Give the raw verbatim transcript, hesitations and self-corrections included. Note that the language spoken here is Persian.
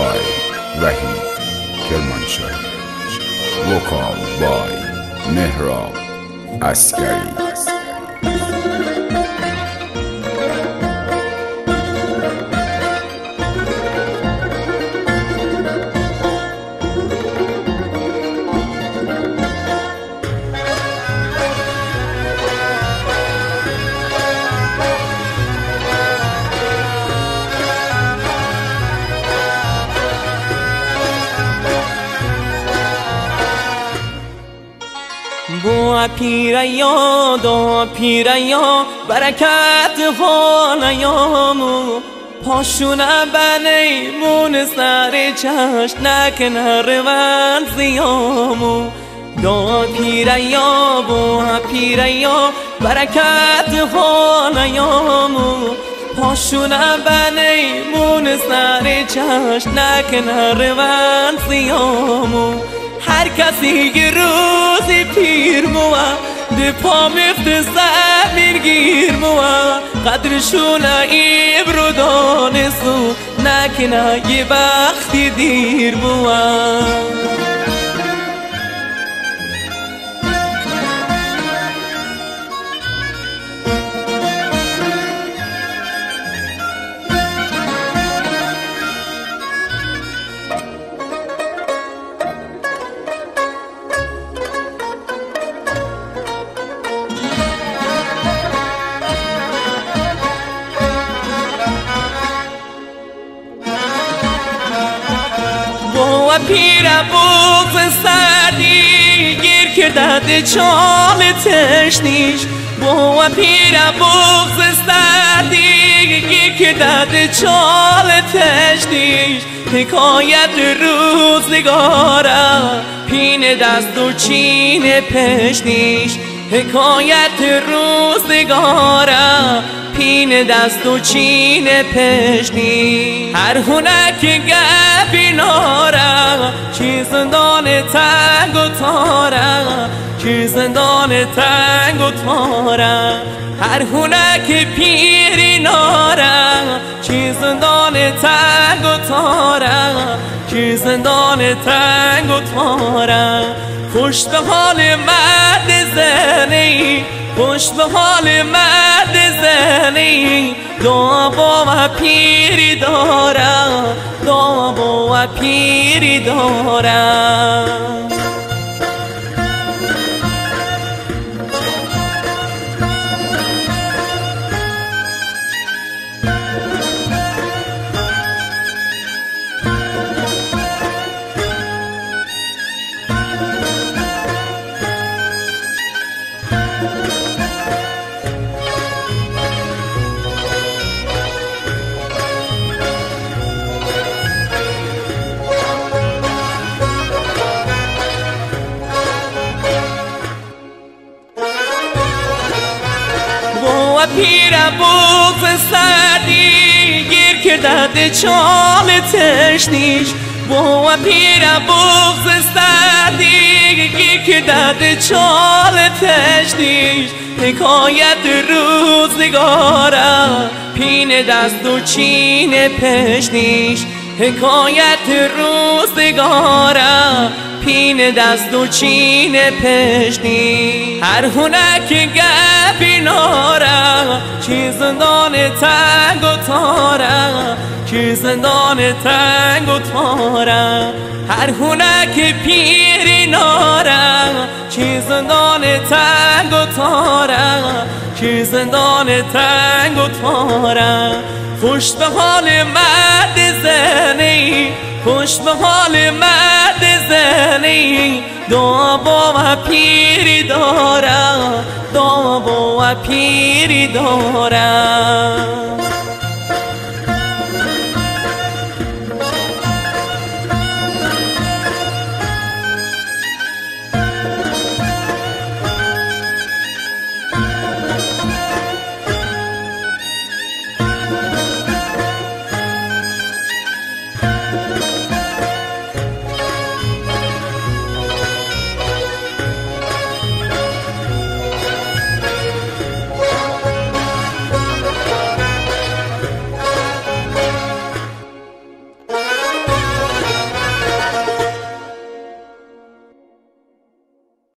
by Wahid Kermanshah. Vocal by Mehrab Askari. بو پیریا دو پیریا برکت خانیامو پاشونه بنیمون سر چشت نکنه روند زیامو دو پیریا بو پیریا برکت خانیامو پاشونه بنیمون سر چشت نکنه روند زیامو هر کسی که روزی پیر موه ده پا مفت زمین گیر موه قدرشون ایبرو دانستو نکنه یه وقتی دیر موه و پیر بغض سردی گیر کرده چال تشنیش و پیر بغض سردی گیر کرده چال تشنیش حکایت روزگاره پین دست و چین پشنیش حکایت روزگاره پین دست و چین پشنی هر هنک گپی ناره چی زندان تنگ و تاره چی زندان تنگ و تاره هر هنک پیری ناره چی زندان تنگ و تاره چی زندان تنگ و تاره خوش به حال مرد زنی خوش به حال مرد زنی دعا و پیری دارم دعا و پیری دارم و پیر بغض سردی گیر کرده چال تشنیش و پیر بغض سردی گیر کرده چال تشنیش حکایت روزگاره پین دست و چین پشنیش حکایت روزگاره پین دست و چین پشنی هر هنک گپی ناره چی زندان تنگ و تاره چی زندان تنگ و تاره هر هنک پیری ناره چی زندان تنگ و تاره چی زندان تنگ و تاره خوش به حال مرد زنی خوش به حال مرد زنی دعا و پیری دارم دعا و پیری دارم